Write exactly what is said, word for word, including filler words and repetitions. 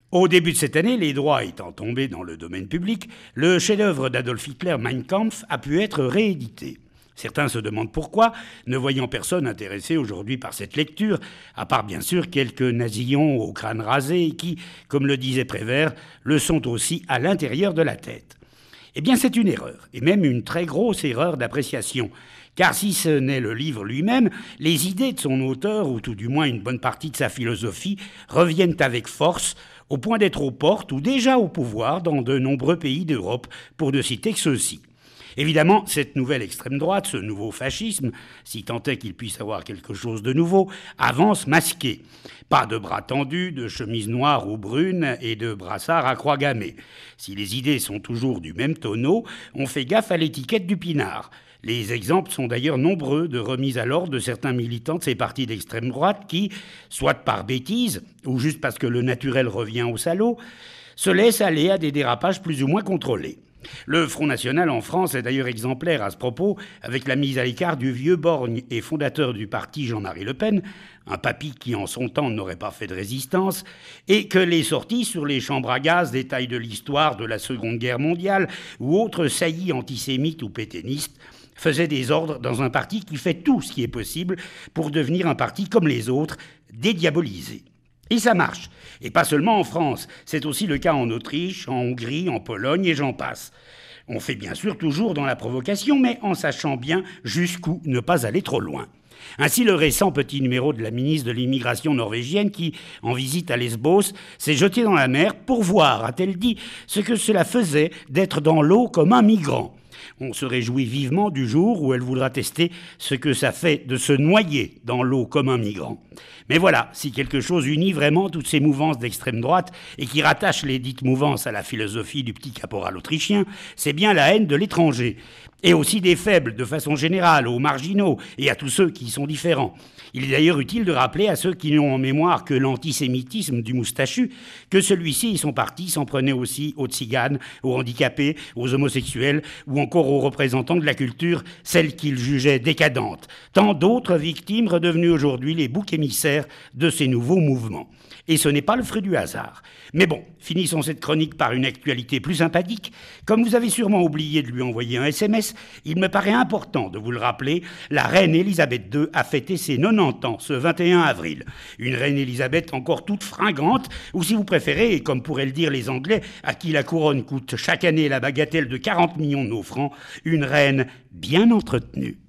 Au début de cette année, les droits étant tombés dans le domaine public, le chef-d'œuvre d'Adolf Hitler, Mein Kampf, a pu être réédité. Certains se demandent pourquoi, ne voyant personne intéressé aujourd'hui par cette lecture, à part bien sûr quelques nasillons au crâne rasé qui, comme le disait Prévert, le sont aussi à l'intérieur de la tête. Eh bien c'est une erreur, et même une très grosse erreur d'appréciation. Car si ce n'est le livre lui-même, les idées de son auteur, ou tout du moins une bonne partie de sa philosophie, reviennent avec force, au point d'être aux portes ou déjà au pouvoir dans de nombreux pays d'Europe, pour ne citer que ceux-ci. Évidemment, cette nouvelle extrême droite, ce nouveau fascisme, si tant est qu'il puisse avoir quelque chose de nouveau, avance masqué. Pas de bras tendus, de chemises noires ou brunes et de brassards à croix gammée. Si les idées sont toujours du même tonneau, on fait gaffe à l'étiquette du pinard. Les exemples sont d'ailleurs nombreux de remises à l'ordre de certains militants de ces partis d'extrême droite qui, soit par bêtise, ou juste parce que le naturel revient au salaud, se laissent aller à des dérapages plus ou moins contrôlés. Le Front National en France est d'ailleurs exemplaire à ce propos, avec la mise à l'écart du vieux borgne et fondateur du parti Jean-Marie Le Pen, un papy qui en son temps n'aurait pas fait de résistance, et que les sorties sur les chambres à gaz, détails de l'histoire de la Seconde Guerre mondiale ou autres saillies antisémites ou pétainistes faisait des ordres dans un parti qui fait tout ce qui est possible pour devenir un parti comme les autres, dédiabolisé. Et ça marche. Et pas seulement en France, c'est aussi le cas en Autriche, en Hongrie, en Pologne et j'en passe. On fait bien sûr toujours dans la provocation, mais en sachant bien jusqu'où ne pas aller trop loin. Ainsi, le récent petit numéro de la ministre de l'immigration norvégienne qui, en visite à Lesbos, s'est jetée dans la mer pour voir, a-t-elle dit, ce que cela faisait d'être dans l'eau comme un migrant. On se réjouit vivement du jour où elle voudra tester ce que ça fait de se noyer dans l'eau comme un migrant. Mais voilà, si quelque chose unit vraiment toutes ces mouvances d'extrême droite et qui rattache les dites mouvances à la philosophie du petit caporal autrichien, c'est bien la haine de l'étranger. Et aussi des faibles, de façon générale, aux marginaux et à tous ceux qui sont différents. Il est d'ailleurs utile de rappeler à ceux qui n'ont en mémoire que l'antisémitisme du moustachu que celui-ci et son parti s'en prenait aussi aux tziganes, aux handicapés, aux homosexuels ou encore aux représentants de la culture, celle qu'ils jugeaient décadente. Tant d'autres victimes redevenues aujourd'hui les boucs émissaires de ces nouveaux mouvements. Et ce n'est pas le fruit du hasard. Mais bon, finissons cette chronique par une actualité plus sympathique. Comme vous avez sûrement oublié de lui envoyer un S M S, il me paraît important de vous le rappeler, la reine Elisabeth deux a fêté ses quatre-vingt-dix ans ce vingt et un avril. Une reine Elisabeth encore toute fringante, ou si vous préférez, et comme pourraient le dire les Anglais, à qui la couronne coûte chaque année la bagatelle de quarante millions de nos francs, une reine bien entretenue.